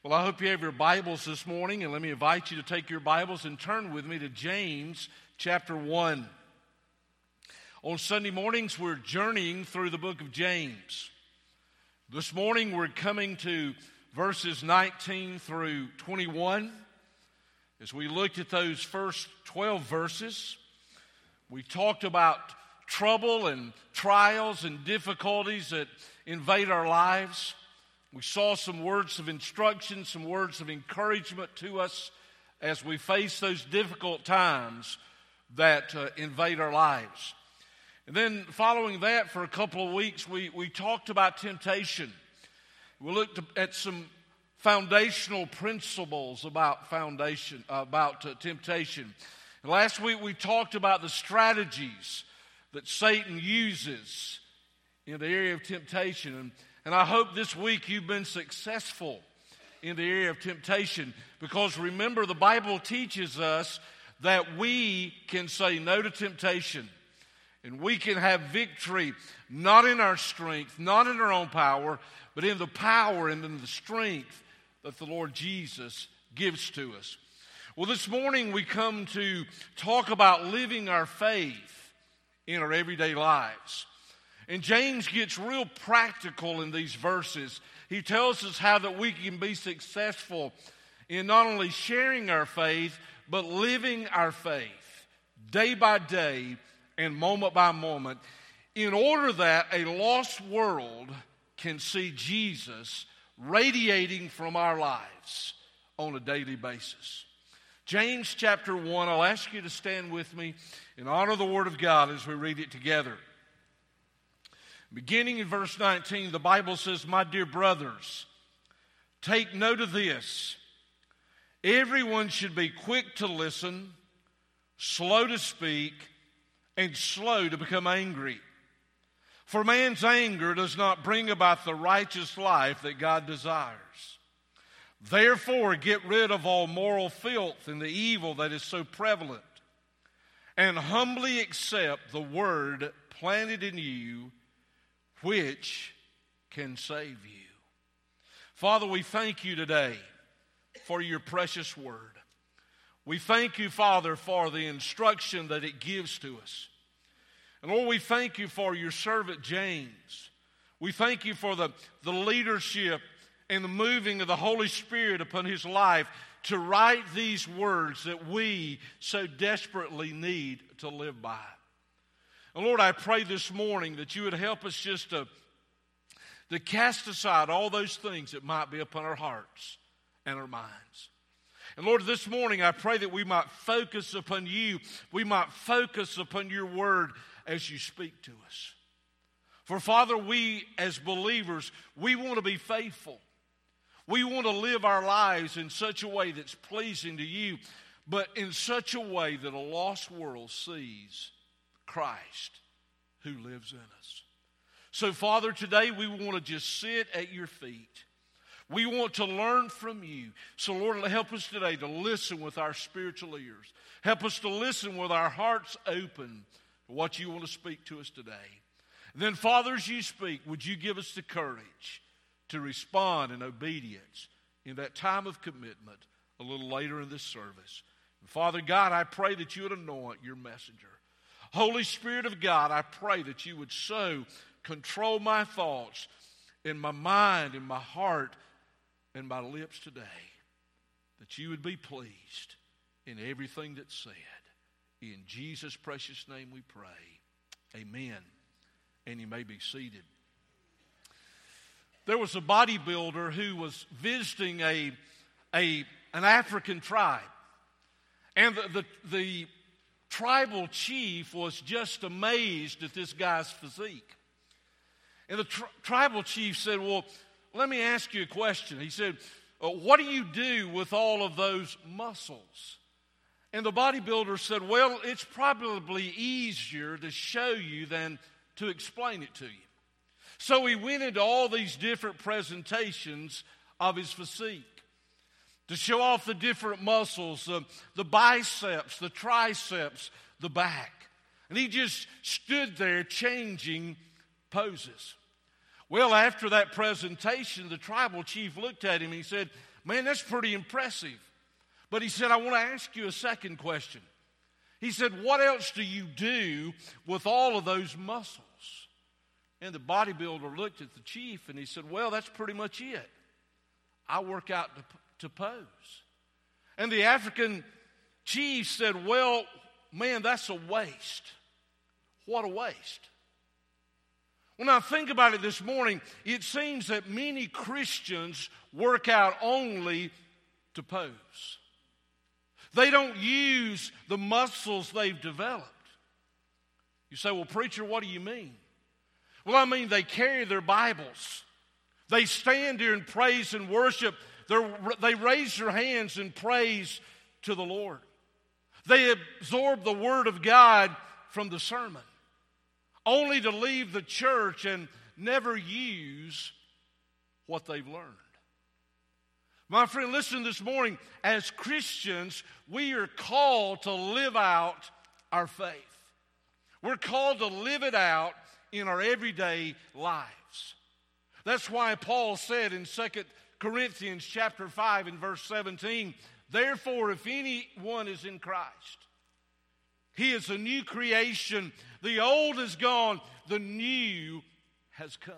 Well, I hope you have your Bibles this morning, and let me invite you to take your Bibles and turn with me to James chapter 1. On Sunday mornings, we're journeying through the book of James. This morning, we're coming to verses 19 through 21. As we looked at those first 12 verses, we talked about trouble and trials and difficulties that invade our lives. We saw some words of instruction, some words of encouragement to us as we face those difficult times that invade our lives. And then following that, for a couple of weeks, we talked about temptation. We looked at some foundational principles about temptation. And last week, we talked about the strategies that Satan uses in the area of temptation. And I hope this week you've been successful in the area of temptation, because remember, the Bible teaches us that we can say no to temptation, and we can have victory not in our strength, not in our own power, but in the power and in the strength that the Lord Jesus gives to us. Well, this morning we come to talk about living our faith in our everyday lives. And James gets real practical in these verses. He tells us how that we can be successful in not only sharing our faith, but living our faith day by day and moment by moment, in order that a lost world can see Jesus radiating from our lives on a daily basis. James chapter 1, I'll ask you to stand with me and honor the Word of God as we read it together. Beginning in verse 19, the Bible says, "My dear brothers, take note of this. Everyone should be quick to listen, slow to speak, and slow to become angry. For man's anger does not bring about the righteous life that God desires. Therefore, get rid of all moral filth and the evil that is so prevalent, and humbly accept the word planted in you, which can save you." Father, we thank you today for your precious word. We thank you, Father, for the instruction that it gives to us. And Lord, we thank you for your servant James. We thank you for the leadership and the moving of the Holy Spirit upon his life to write these words that we so desperately need to live by. And Lord, I pray this morning that you would help us just to cast aside all those things that might be upon our hearts and our minds. And Lord, this morning I pray that we might focus upon you. We might focus upon your word as you speak to us. For Father, we as believers, we want to be faithful. We want to live our lives in such a way that's pleasing to you, but in such a way that a lost world sees Christ who lives in us. So, Father, today we want to just sit at your feet. We want to learn from you. So, Lord, help us today to listen with our spiritual ears. Help us to listen with our hearts open to what you want to speak to us today. And then, Father, as you speak, would you give us the courage to respond in obedience in that time of commitment a little later in this service. And Father God, I pray that you would anoint your messenger. Holy Spirit of God, I pray that you would so control my thoughts in my mind, in my heart, and my lips today, that you would be pleased in everything that's said. In Jesus' precious name we pray. Amen. And you may be seated. There was a bodybuilder who was visiting an African tribe. And the tribal chief was just amazed at this guy's physique. And the tribal chief said, "Well, let me ask you a question." He said, "What do you do with all of those muscles?" And the bodybuilder said, "Well, it's probably easier to show you than to explain it to you." So he went into all these different presentations of his physique to show off the different muscles, the biceps, the triceps, the back. And he just stood there changing poses. Well, after that presentation, the tribal chief looked at him and he said, man, that's pretty impressive. But he said, I want to ask you a second question. He said, what else do you do with all of those muscles? And the bodybuilder looked at the chief and he said, well, that's pretty much it. I work out to pose. And the African chief said, well, man, that's a waste. What a waste. When I think about it this morning, it seems that many Christians work out only to pose. They don't use the muscles they've developed. You say, well, preacher, what do you mean? Well, I mean they carry their Bibles. They stand during praise and worship. They raise their hands in praise to the Lord. They absorb the Word of God from the sermon, only to leave the church and never use what they've learned. My friend, listen this morning. As Christians, we are called to live out our faith. We're called to live it out in our everyday lives. That's why Paul said in 2 Corinthians chapter 5 and verse 17, therefore, if anyone is in Christ, he is a new creation. The old is gone, the new has come.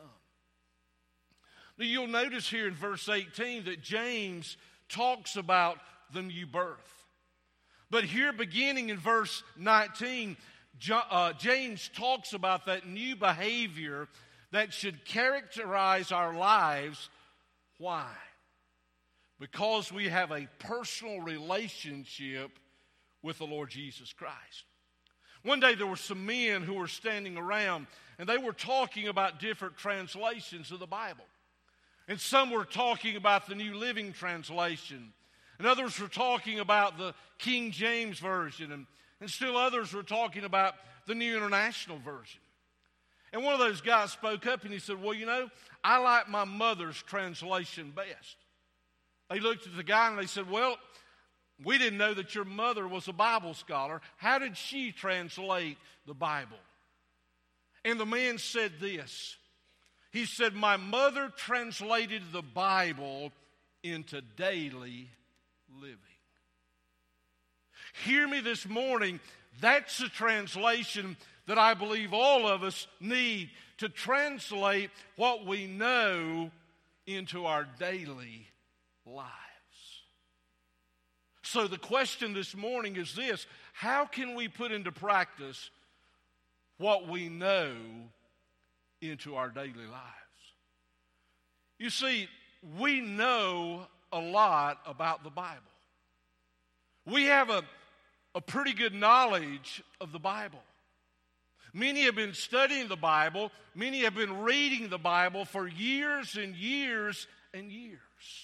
Now, you'll notice here in verse 18 that James talks about the new birth. But here, beginning in verse 19, James talks about that new behavior that should characterize our lives. Why? Because we have a personal relationship with the Lord Jesus Christ. One day there were some men who were standing around and they were talking about different translations of the Bible. And some were talking about the New Living Translation. And others were talking about the King James Version. And still others were talking about the New International Version. And one of those guys spoke up and he said, well, you know, I like my mother's translation best. They looked at the guy and they said, well, we didn't know that your mother was a Bible scholar. How did she translate the Bible? And the man said this. He said, my mother translated the Bible into daily living. Hear me this morning. That's a translation that I believe all of us need to translate what we know into our daily lives. So the question this morning is this: how can we put into practice what we know into our daily lives? You see, we know a lot about the Bible. We have a pretty good knowledge of the Bible. Many have been studying the Bible. Many have been reading the Bible for years and years and years.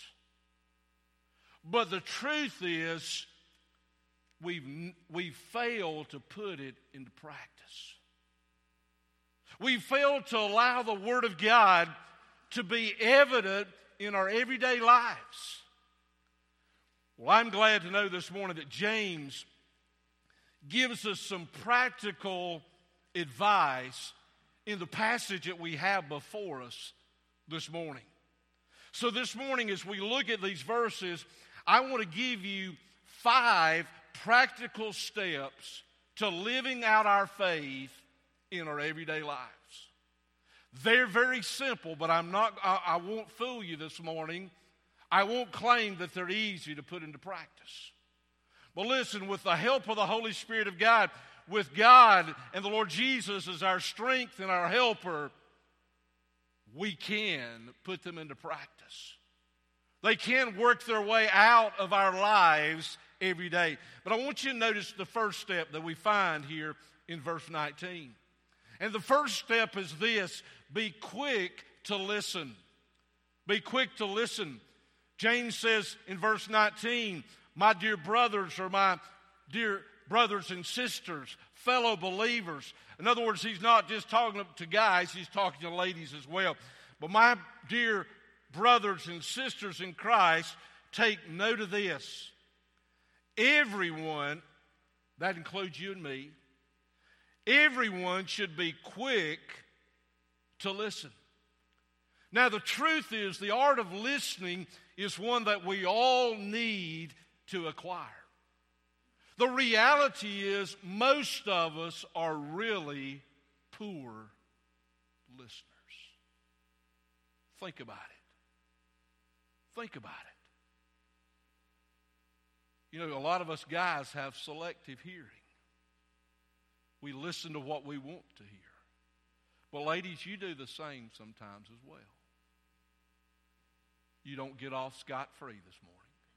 But the truth is, we've failed to put it into practice. We've failed to allow the Word of God to be evident in our everyday lives. Well, I'm glad to know this morning that James gives us some practical advice in the passage that we have before us this morning. So this morning, as we look at these verses, I want to give you 5 practical steps to living out our faith in our everyday lives. They're very simple, but I won't fool you this morning. I won't claim that they're easy to put into practice. But listen, with the help of the Holy Spirit of God, with God and the Lord Jesus as our strength and our helper, we can put them into practice. They can work their way out of our lives every day. But I want you to notice the first step that we find here in verse 19. And the first step is this: be quick to listen. Be quick to listen. James says in verse 19, my dear brothers, or my dear brothers and sisters, fellow believers. In other words, he's not just talking to guys, he's talking to ladies as well. But my dear brothers and sisters in Christ, take note of this. Everyone, that includes you and me, everyone should be quick to listen. Now, the truth is, the art of listening is one that we all need to acquire. The reality is, most of us are really poor listeners. Think about it. Think about it. You know, a lot of us guys have selective hearing. We listen to what we want to hear. But ladies, you do the same sometimes as well. You don't get off scot-free this morning.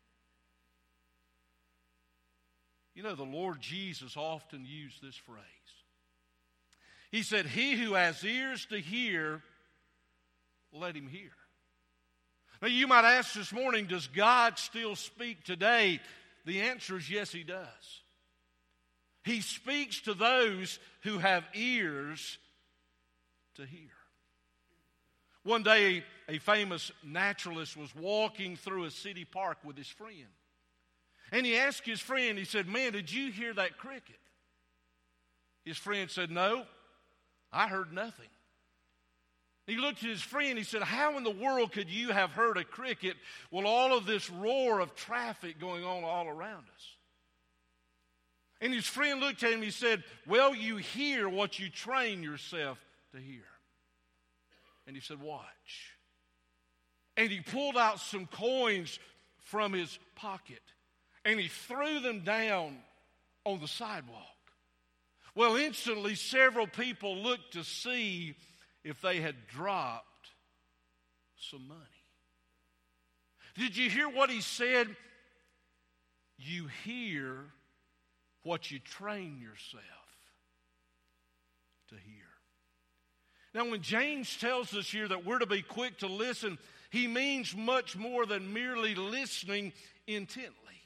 You know, the Lord Jesus often used this phrase. He said, "He who has ears to hear, let him hear." Now you might ask this morning, does God still speak today? The answer is yes, He does. He speaks to those who have ears to hear. One day, a famous naturalist was walking through a city park with his friend. And he asked his friend, he said, "Man, did you hear that cricket?" His friend said, "No, I heard nothing." He looked at his friend, he said, "How in the world could you have heard a cricket with all of this roar of traffic going on all around us?" And his friend looked at him, he said, "Well, you hear what you train yourself to hear." And he said, "Watch." And he pulled out some coins from his pocket, and he threw them down on the sidewalk. Well, instantly, several people looked to see if they had dropped some money. Did you hear what he said? You hear what you train yourself to hear. Now, when James tells us here that we're to be quick to listen, he means much more than merely listening intently.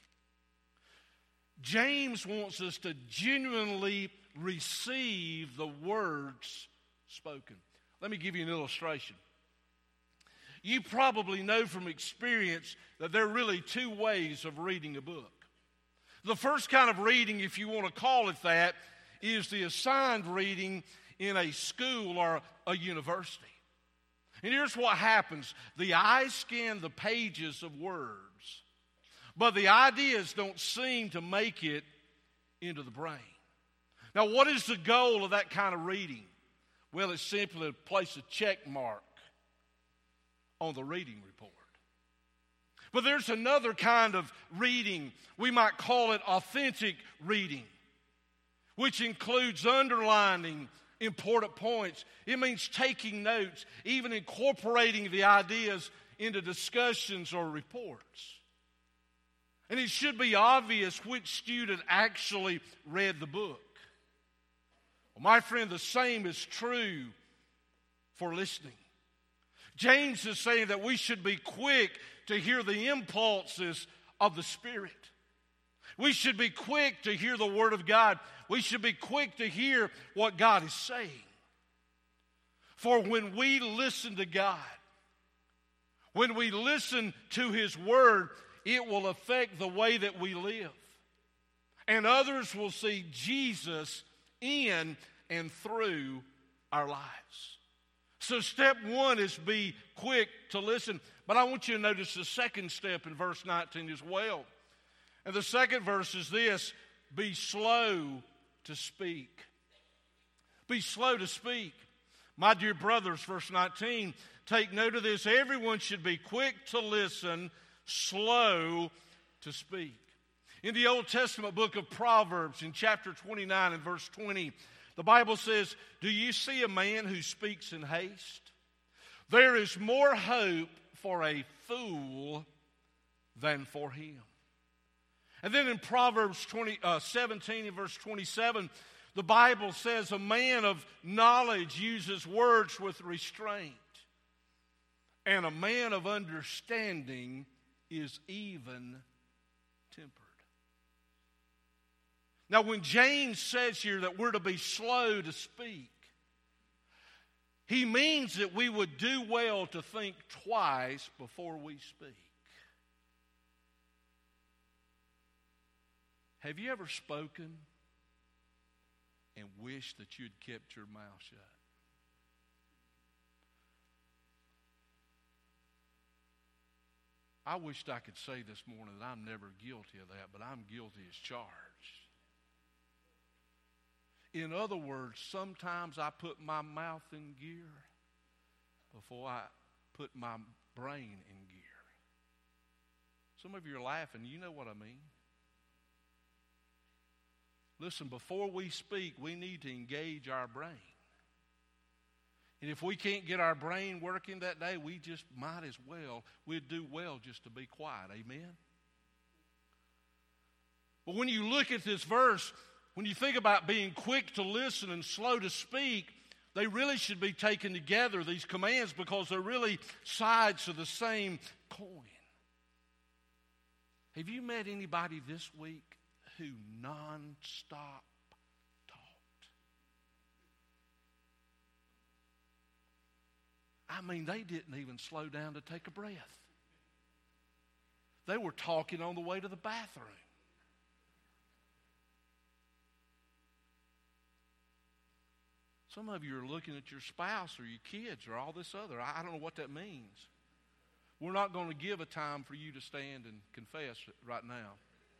James wants us to genuinely receive the words spoken. Let me give you an illustration. You probably know from experience that there are really two ways of reading a book. The first kind of reading, if you want to call it that, is the assigned reading in a school or a university. And here's what happens. The eye scan the pages of words, but the ideas don't seem to make it into the brain. Now, what is the goal of that kind of reading? Well, it's simply to place a check mark on the reading report. But there's another kind of reading. We might call it authentic reading, which includes underlining important points. It means taking notes, even incorporating the ideas into discussions or reports. And it should be obvious which student actually read the book. Well, my friend, the same is true for listening. James is saying that we should be quick to hear the impulses of the Spirit. We should be quick to hear the Word of God. We should be quick to hear what God is saying. For when we listen to God, when we listen to His Word, it will affect the way that we live. And others will see Jesus in and through our lives. So step one is be quick to listen. But I want you to notice the second step in verse 19 as well. And the second verse is this: be slow to speak. Be slow to speak. My dear brothers, verse 19, take note of this. Everyone should be quick to listen, slow to speak. In the Old Testament book of Proverbs, in chapter 29 and verse 20, the Bible says, "Do you see a man who speaks in haste? There is more hope for a fool than for him." And then in Proverbs 17 and verse 27, the Bible says, "A man of knowledge uses words with restraint, and a man of understanding is even-tempered." Now, when James says here that we're to be slow to speak, he means that we would do well to think twice before we speak. Have you ever spoken and wished that you'd kept your mouth shut? I wished I could say this morning that I'm never guilty of that, but I'm guilty as charged. In other words, sometimes I put my mouth in gear before I put my brain in gear. Some of you are laughing. You know what I mean. Listen, before we speak, we need to engage our brain. And if we can't get our brain working that day, we just might as well, we'd do well just to be quiet. Amen? But when you look at this verse, when you think about being quick to listen and slow to speak, they really should be taken together, these commands, because they're really sides of the same coin. Have you met anybody this week who nonstop talked? I mean, they didn't even slow down to take a breath. They were talking on the way to the bathroom. Some of you are looking at your spouse or your kids or all this other. I don't know what that means. We're not going to give a time for you to stand and confess right now.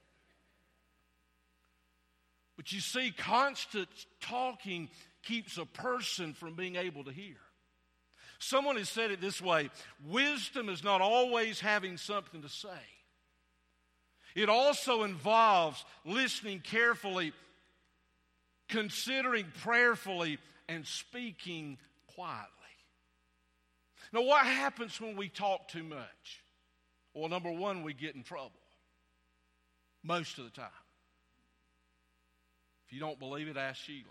But you see, constant talking keeps a person from being able to hear. Someone has said it this way: wisdom is not always having something to say. It also involves listening carefully, considering prayerfully, and speaking quietly. Now, what happens when we talk too much? Well, number one, we get in trouble. Most of the time. If you don't believe it, ask Sheila.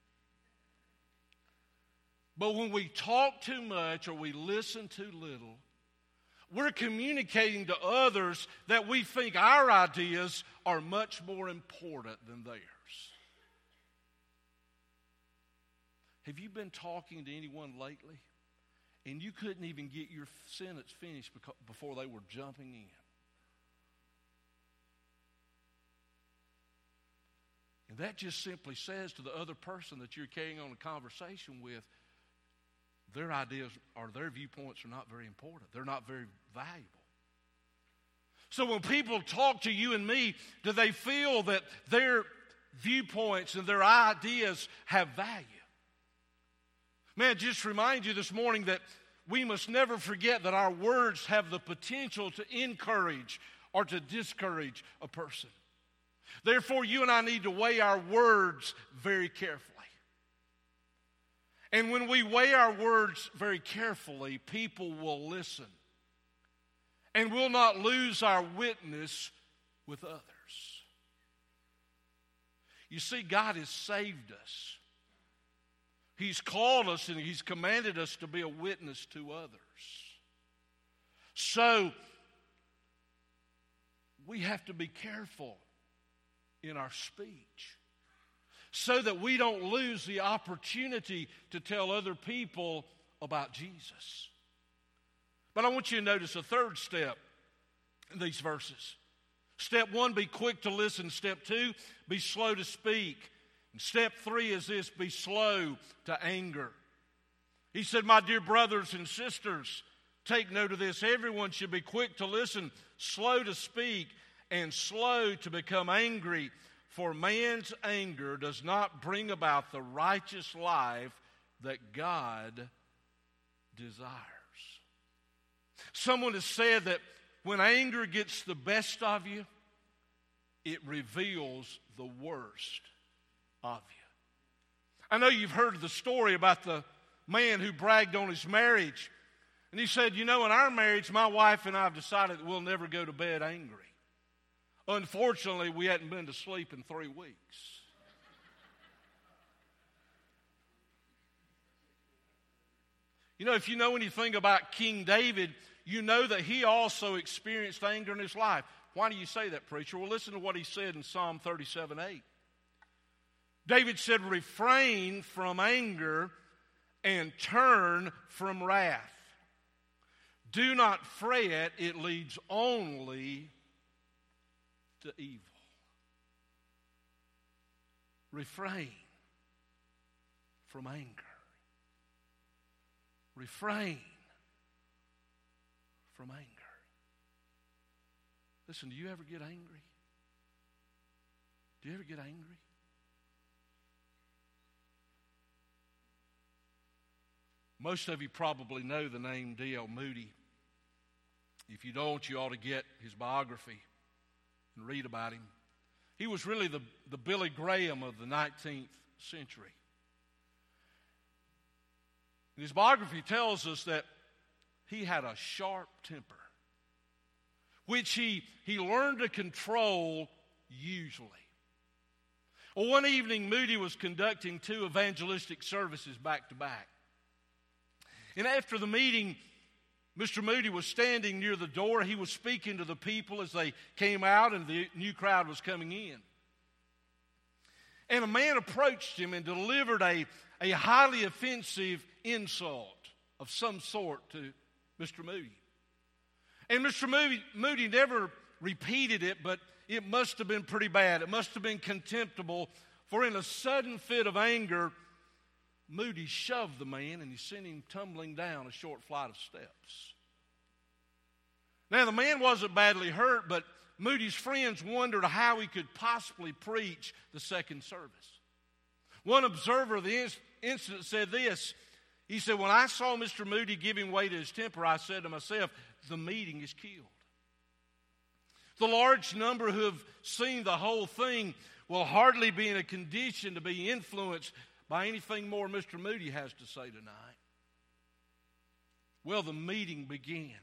But when we talk too much or we listen too little, we're communicating to others that we think our ideas are much more important than theirs. Have you been talking to anyone lately and you couldn't even get your sentence finished before they were jumping in? And that just simply says to the other person that you're carrying on a conversation with, their ideas or their viewpoints are not very important. They're not very valuable. So when people talk to you and me, do they feel that their viewpoints and their ideas have value? Man, just remind you this morning that we must never forget that our words have the potential to encourage or to discourage a person. Therefore, you and I need to weigh our words very carefully. And when we weigh our words very carefully, people will listen. And we'll not lose our witness with others. You see, God has saved us. He's called us and He's commanded us to be a witness to others. So, we have to be careful in our speech so that we don't lose the opportunity to tell other people about Jesus. But I want you to notice a third step in these verses. Step 1, be quick to listen. Step 2, be slow to speak. And step 3 is this: be slow to anger. He said, my dear brothers and sisters, take note of this. Everyone should be quick to listen, slow to speak, and slow to become angry. For man's anger does not bring about the righteous life that God desires. Someone has said that when anger gets the best of you, it reveals the worst of you. I know you've heard the story about the man who bragged on his marriage. And he said, you know, in our marriage, my wife and I have decided that we'll never go to bed angry. Unfortunately, we hadn't been to sleep in 3 weeks. You know, if you know anything about King David, you know that he also experienced anger in his life. Why do you say that, preacher? Well, listen to what he said in Psalm 37:8. David said, refrain from anger and turn from wrath. Do not fret, it leads only to evil. Refrain from anger. Refrain from anger. Listen, do you ever get angry? Do you ever get angry? Most of you probably know the name D.L. Moody. If you don't, you ought to get his biography and read about him. He was really the Billy Graham of the 19th century. And his biography tells us that he had a sharp temper, which he learned to control usually. Well, one evening, Moody was conducting 2 evangelistic services back to back. And after the meeting, Mr. Moody was standing near the door. He was speaking to the people as they came out and the new crowd was coming in. And a man approached him and delivered a highly offensive insult of some sort to Mr. Moody. And Mr. Moody never repeated it, but it must have been pretty bad. It must have been contemptible, for in a sudden fit of anger, Moody shoved the man and he sent him tumbling down a short flight of steps. Now, the man wasn't badly hurt, but Moody's friends wondered how he could possibly preach the second service. One observer of the incident said this. He said, "When I saw Mr. Moody giving way to his temper, I said to myself, the meeting is killed." The large number who have seen the whole thing will hardly be in a condition to be influenced by anything more Mr. Moody has to say tonight. Well, the meeting began.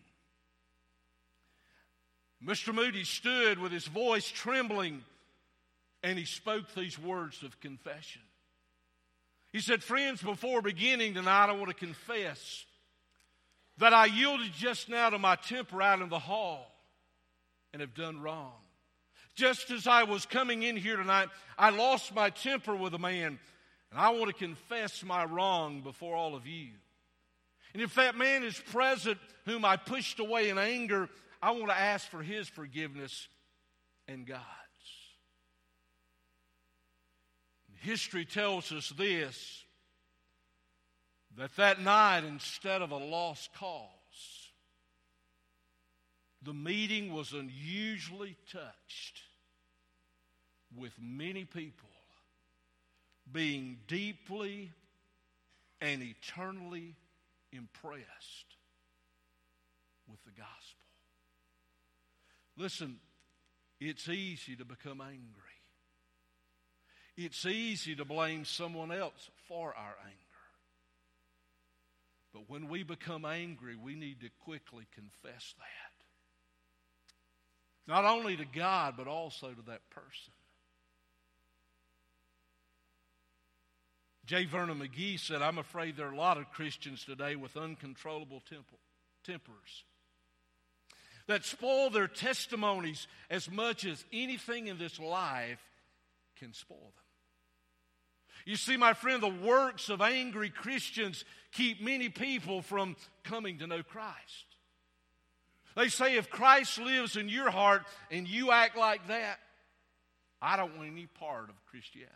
Mr. Moody stood with his voice trembling, and he spoke these words of confession. He said, "Friends, before beginning tonight, I want to confess that I yielded just now to my temper out in the hall and have done wrong. Just as I was coming in here tonight, I lost my temper with a man, and I want to confess my wrong before all of you. And if that man is present whom I pushed away in anger, I want to ask for his forgiveness and God's." History tells us this, that night, instead of a lost cause, the meeting was unusually touched, with many people being deeply and eternally impressed with the gospel. Listen, it's easy to become angry. It's easy to blame someone else for our anger. But when we become angry, we need to quickly confess that. Not only to God, but also to that person. J. Vernon McGee said, "I'm afraid there are a lot of Christians today with uncontrollable tempers that spoil their testimonies as much as anything in this life can spoil them." You see, my friend, the works of angry Christians keep many people from coming to know Christ. They say, if Christ lives in your heart and you act like that, I don't want any part of Christianity.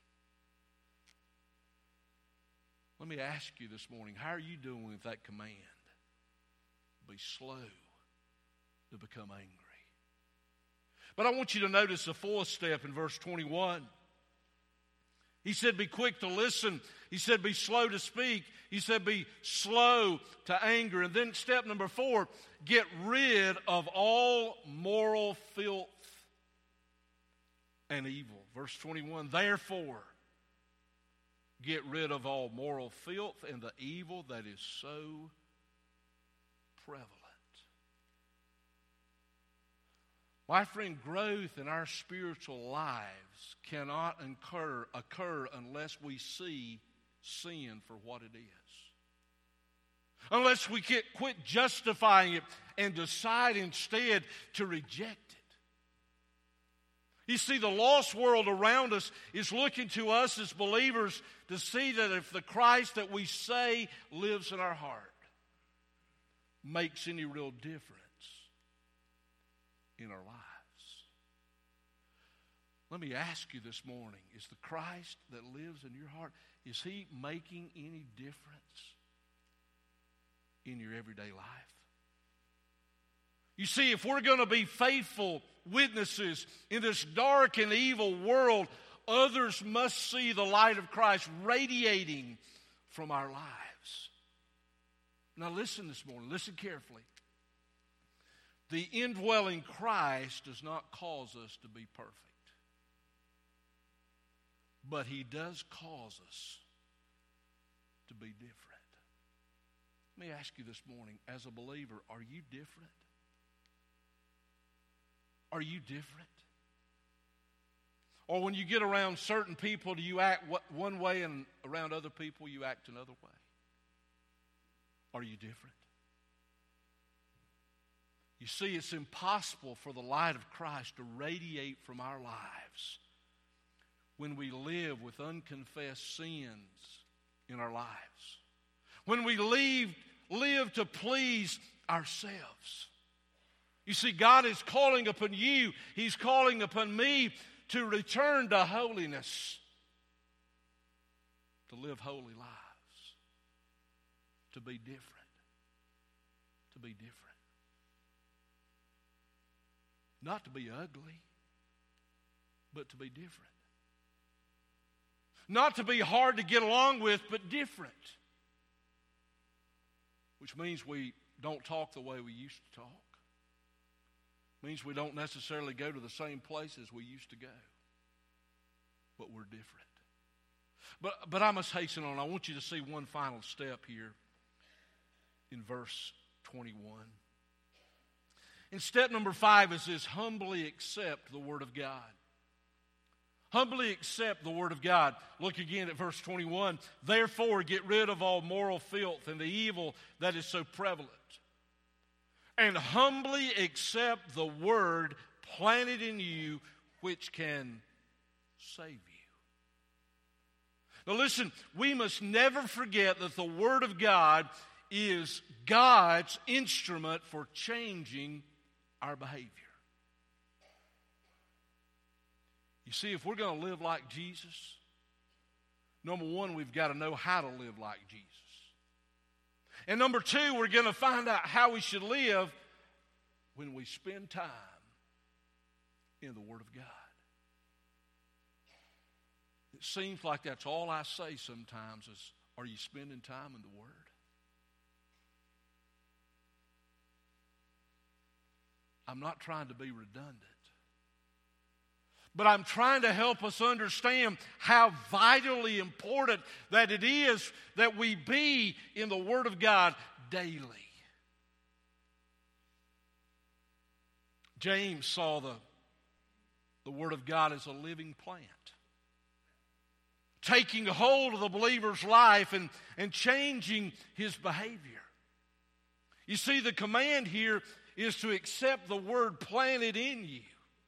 Let me ask you this morning, how are you doing with that command? Be slow to become angry. But I want you to notice the 4th step in verse 21. He said, be quick to listen. He said, be slow to speak. He said, be slow to anger. And then step number 4, get rid of all moral filth and evil. Verse 21, therefore, get rid of all moral filth and the evil that is so prevalent. My friend, growth in our spiritual lives cannot occur unless we see sin for what it is. Unless we quit justifying it and decide instead to reject it. You see, the lost world around us is looking to us as believers to see that if the Christ that we say lives in our heart makes any real difference in our lives. Let me ask you this morning, is the Christ that lives in your heart, is he making any difference in your everyday life? You see, if we're going to be faithful witnesses in this dark and evil world, others must see the light of Christ radiating from our lives. Now listen this morning, listen carefully. The indwelling Christ does not cause us to be perfect. But He does cause us to be different. Let me ask you this morning, as a believer, are you different? Are you different? Or when you get around certain people, do you act one way, and around other people you act another way? Are you different? You see, it's impossible for the light of Christ to radiate from our lives when we live with unconfessed sins in our lives. When we live to please ourselves. You see, God is calling upon you. He's calling upon me to return to holiness. To live holy lives. To be different. To be different. Not to be ugly, but to be different. Not to be hard to get along with, but different. Which means we don't talk the way we used to talk. Means we don't necessarily go to the same places we used to go. But we're different. But I must hasten on. I want you to see one final step here in verse 21. And step number 5 is this: humbly accept the Word of God. Humbly accept the Word of God. Look again at verse 21. Therefore, get rid of all moral filth and the evil that is so prevalent. And humbly accept the Word planted in you, which can save you. Now listen, we must never forget that the Word of God is God's instrument for changing our behavior. You see, if we're going to live like Jesus, number one, we've got to know how to live like Jesus. And number two, we're going to find out how we should live when we spend time in the Word of God. It seems like that's all I say sometimes is, are you spending time in the Word? I'm not trying to be redundant. But I'm trying to help us understand how vitally important that it is that we be in the Word of God daily. James saw the Word of God as a living plant, taking hold of the believer's life and changing his behavior. You see, the command here is to accept the Word planted in you.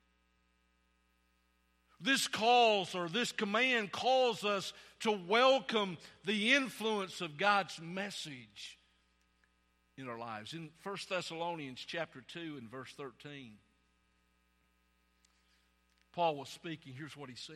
This command calls us to welcome the influence of God's message in our lives. In 1 Thessalonians chapter 2 and verse 13, Paul was speaking. Here's what he said.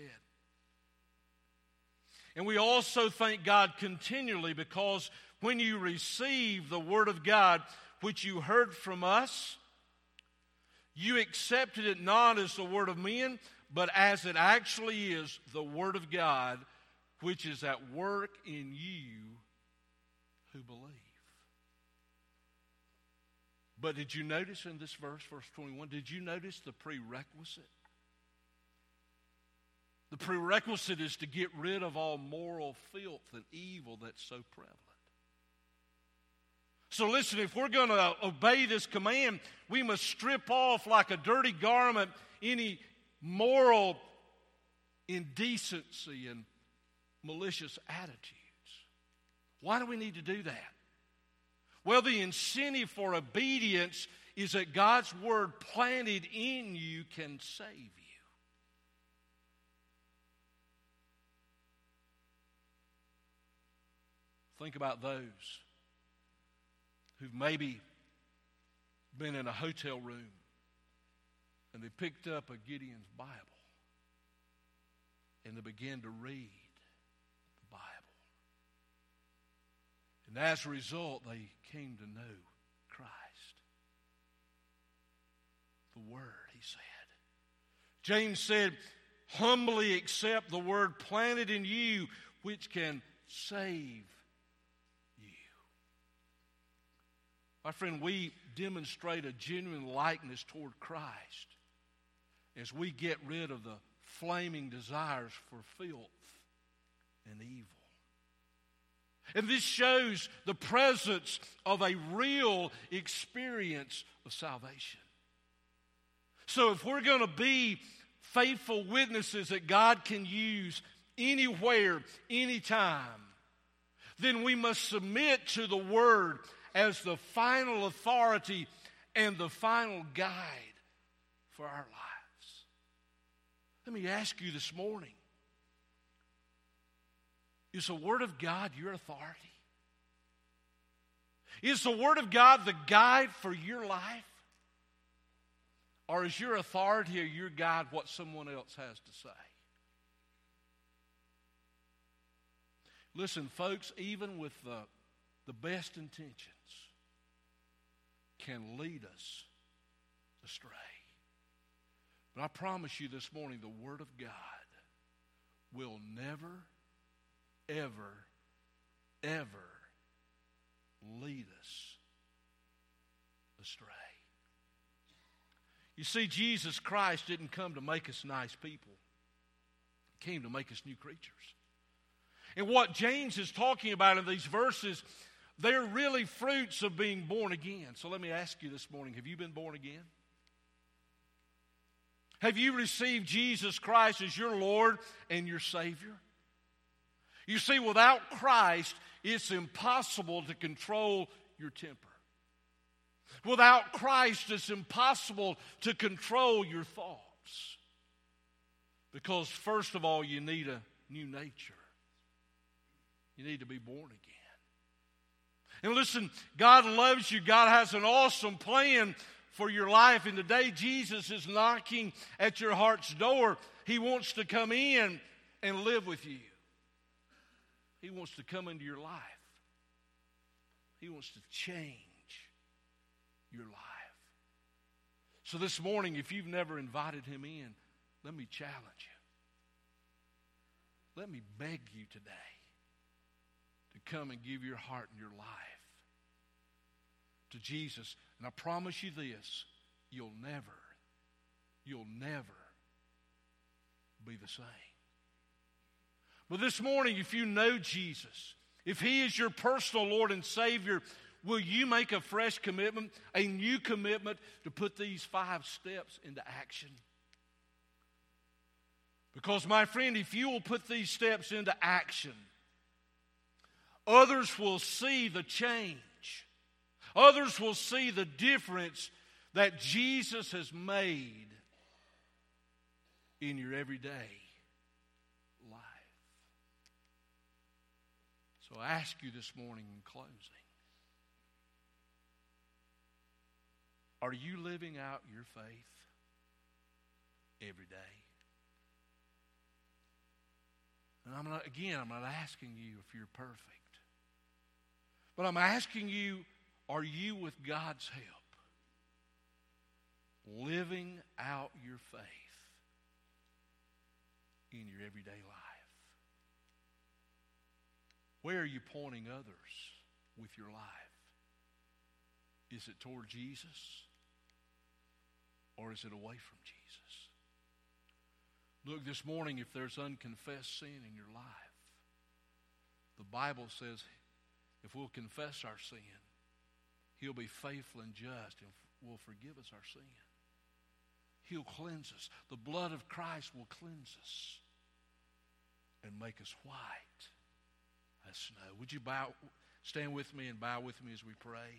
And we also thank God continually because when you receive the Word of God, which you heard from us, you accepted it not as the word of men, but as it actually is, the Word of God, which is at work in you who believe. But did you notice in this verse 21, did you notice the prerequisite? The prerequisite is to get rid of all moral filth and evil that's so prevalent. So listen, if we're going to obey this command, we must strip off like a dirty garment any moral indecency and malicious attitudes. Why do we need to do that? Well, the incentive for obedience is that God's Word planted in you can save you. Think about those who've maybe been in a hotel room and they picked up a Gideon's Bible and they began to read the Bible. And as a result, they came to know Christ. the word, he said. James said, humbly accept the word planted in you, which can save you. My friend, we demonstrate a genuine likeness toward Christ as we get rid of the flaming desires for filth and evil. And this shows the presence of a real experience of salvation. So if we're going to be faithful witnesses that God can use anywhere, anytime, then we must submit to the Word as the final authority and the final guide for our lives. Let me ask you this morning, is the Word of God your authority? Is the Word of God the guide for your life? Or is your authority or your guide what someone else has to say? Listen, folks, even with the best intentions can lead us astray. But I promise you this morning, the Word of God will never, ever, ever lead us astray. You see, Jesus Christ didn't come to make us nice people. He came to make us new creatures. And what James is talking about in these verses, they're really fruits of being born again. So let me ask you this morning, have you been born again? Have you received Jesus Christ as your Lord and your Savior? You see, without Christ, it's impossible to control your temper. Without Christ, it's impossible to control your thoughts. Because first of all, you need a new nature. You need to be born again. And listen, God loves you. God has an awesome plan for your life. And today, Jesus is knocking at your heart's door. He wants to come in and live with you. He wants to come into your life. He wants to change your life. So this morning, if you've never invited him in, let me challenge you. Let me beg you today to come and give your heart and your life to Jesus. And I promise you this, you'll never be the same. But this morning, if you know Jesus, if he is your personal Lord and Savior, will you make a fresh commitment, a new commitment to put these 5 steps into action? Because, my friend, if you will put these steps into action, others will see the change. Others will see the difference that Jesus has made in your everyday life. So I ask you this morning in closing, are you living out your faith every day? And I'm not asking you if you're perfect. But I'm asking you, are you with God's help living out your faith in your everyday life? Where are you pointing others with your life? Is it toward Jesus? Or is it away from Jesus? Look, this morning, if there's unconfessed sin in your life, the Bible says if we'll confess our sin, he'll be faithful and just and will forgive us our sin. He'll cleanse us. The blood of Christ will cleanse us and make us white as snow. Would you stand with me and bow with me as we pray?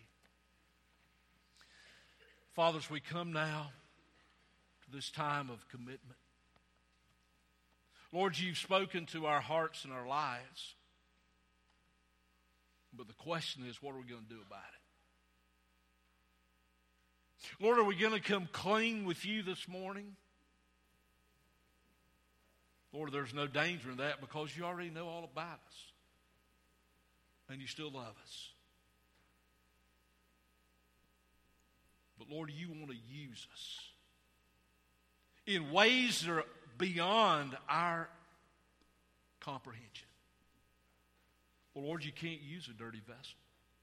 Father, as we come now to this time of commitment, Lord, you've spoken to our hearts and our lives. But the question is, what are we going to do about it? Lord, are we going to come clean with you this morning? Lord, there's no danger in that because you already know all about us. And you still love us. But Lord, you want to use us in ways that are beyond our comprehension. Well, Lord, you can't use a dirty vessel.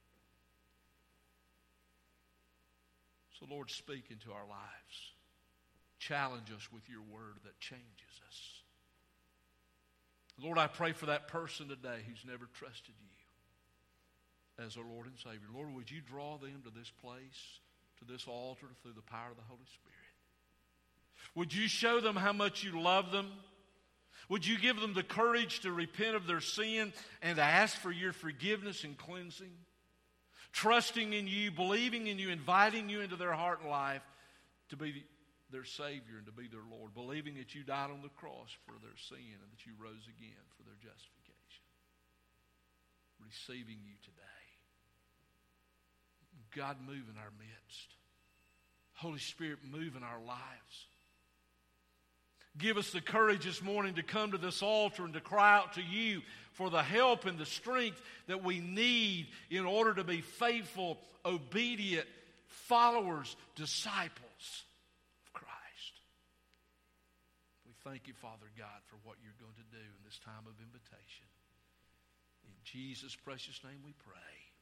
So, Lord, speak into our lives. Challenge us with your word that changes us. Lord, I pray for that person today who's never trusted you as our Lord and Savior. Lord, would you draw them to this place, to this altar, through the power of the Holy Spirit? Would you show them how much you love them? Would you give them the courage to repent of their sin and to ask for your forgiveness and cleansing? Trusting in you, believing in you, inviting you into their heart and life to be their Savior and to be their Lord, believing that you died on the cross for their sin and that you rose again for their justification. Receiving you today. God, move in our midst. Holy Spirit, move in our lives. Give us the courage this morning to come to this altar and to cry out to you for the help and the strength that we need in order to be faithful, obedient followers, disciples of Christ. We thank you, Father God, for what you're going to do in this time of invitation. In Jesus' precious name we pray.